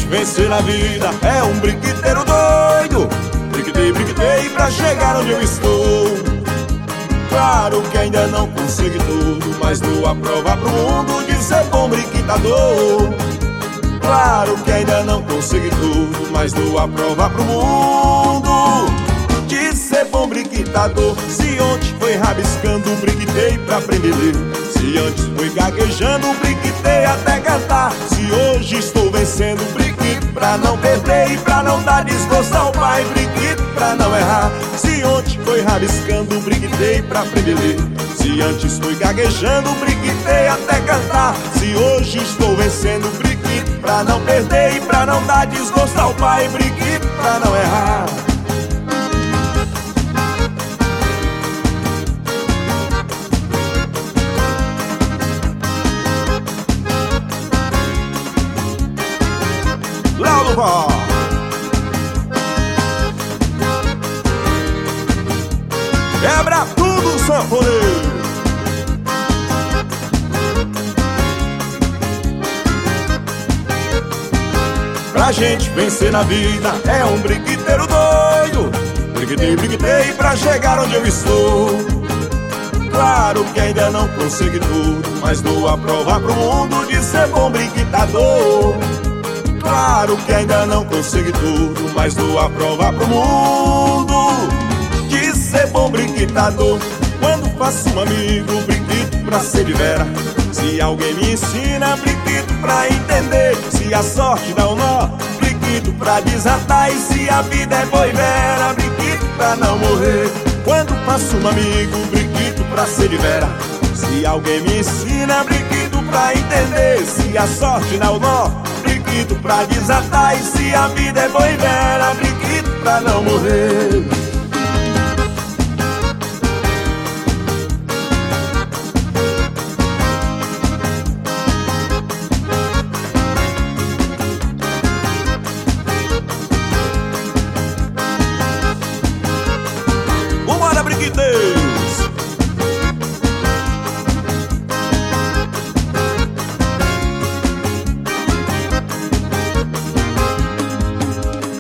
vencer na vida é um brinquedeiro doido. Brinquedei, brinquedei pra chegar onde eu estou. Claro que ainda não consegui tudo, mas dou a prova pro mundo de ser bom brinquedador. Claro que ainda não consegui tudo, mas dou a prova pro mundo de ser bom brinquedador. Se ontem foi rabiscando, brinquedei pra aprender. Se antes foi gaguejando, brinquedei até cantar. Se hoje estou vencendo, brinquedo pra não perder e pra não dar desgosto ao pai. Brinquedo pra não errar. Se ontem foi rabiscando, brinquedei pra aprender. Se antes foi gaguejando, brinquedei até cantar. Se hoje estou vencendo, brinquedo pra não perder e pra não dar desgosto ao pai. Brinquedo pra não errar. Laudo Vó. Quebra tudo, sanfoneiro. Pra gente vencer na vida é um brinquedeiro doido. Brinquedei, brinquedei pra chegar onde eu estou. Claro que ainda não consegui tudo, mas dou a prova pro mundo de ser bom brinquedador. Claro que ainda não consegui tudo, mas dou a prova pro mundo de ser bom brinquedador. Quando faço um amigo, brinquedo pra ser de vera. Se alguém me ensina, brinquedo pra entender. Se a sorte dá um nó, brinquedo pra desatar. E se a vida é boa e vera, brinquedo pra não morrer. Quando faço um amigo, brinquedo pra ser de vera. Se alguém me ensina, brinquedo pra entender. Se a sorte dá um nó, brinquedo pra desatar. E se a vida é boa e vera, brinquedo pra não morrer.